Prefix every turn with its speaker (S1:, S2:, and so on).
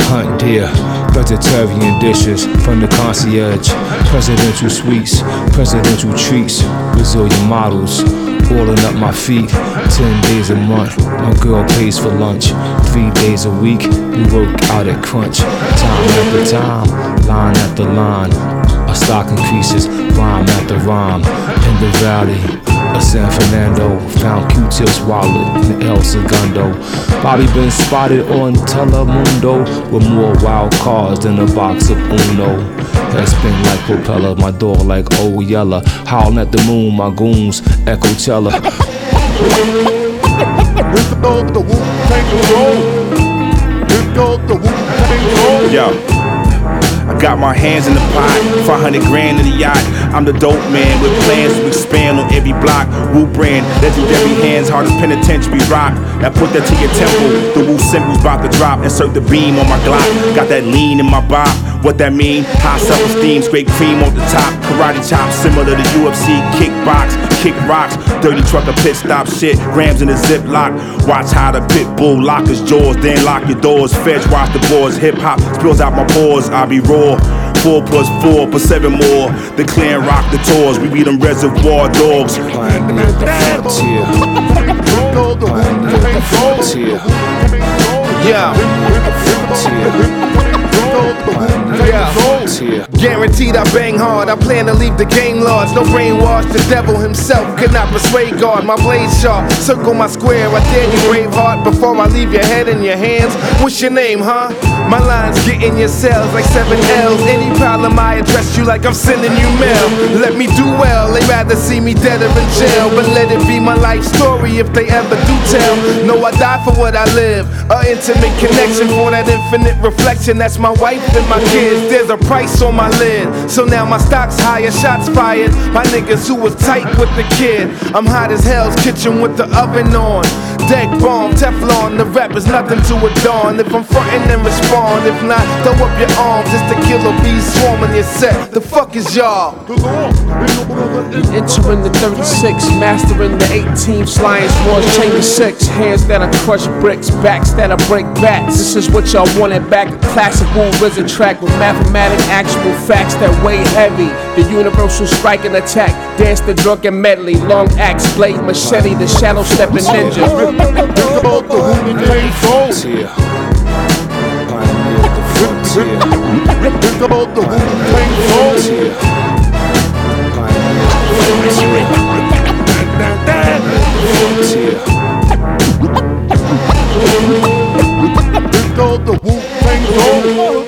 S1: Hunt deer, vegetarian dishes from the concierge. Presidential suites, presidential treats. Brazilian models, oiling up my feet. 10 days a month, my girl pays for lunch. 3 days a week, we work out at Crunch. Time after time, line after line. Our stock increases, rhyme after rhyme. In the valley of San Fernando, found Q-Tip's wallet in El Segundo. Bobby been spotted on Telemundo with more wild cards than a box of Uno. Head spin like propeller, my dog like old Yeller. Howling at the moon, my goons echo Teller.
S2: Yo, I got my hands in the pot, 500 grand in the yacht. I'm the dope man with plans to expand on every block. Wu brand, legendary hands, hard as penitentiary rock. Now put that to your temple, the Wu symbol's about to drop. Insert the beam on my Glock, got that lean in my bop. What that mean? High self-esteem, scrape cream on the top. Karate chop, similar to UFC, kickbox, kick rocks. Dirty trucker pit stop shit, grams in the ziplock. Watch how the pit bull lock his jaws, then lock your doors. Fetch, watch the boards, hip-hop spills out my pores. I be raw, 4 plus 4 plus 7 more. The clan rock the tours, we be them reservoir dogs.
S1: Pioneer the frontier. Pioneer the frontier.
S2: Yeah. Guaranteed I bang hard, I plan to leave the game large. No brainwash, the devil himself could not persuade God. My blade sharp, circle my square, I dare you brave heart. Before I leave your head in your hands, what's your name, huh? My lines get in your cells like 7 L's. Any problem I address you like I'm sending you mail. Let me do well, they rather see me dead or in jail. But let it be my life story if they ever do tell. No, I die for what I live, an intimate connection for that infinite reflection. That's my wife and my kids, there's a price on my lid. So now my stock's higher, shots fired by niggas who was tight with the kid. I'm hot as Hell's Kitchen with the oven on. Deck bomb, Teflon, the rap is nothing to adorn. If I'm frontin', then respond. If not, throw up your arms. It's the killer bees swarming your set. The fuck is y'all?
S3: Entering the 36, mastering the 18th. Lions Wars, Chamber 6. Hands that'll crush bricks, backs that'll break bats. This is what y'all wanted back. A classical RZA track with mathematic actual facts that weigh heavy. The universal strike and attack. Dance the drunken medley. Long axe, blade, machete. The shadow stepping ninja.
S1: Pioneer the frontier.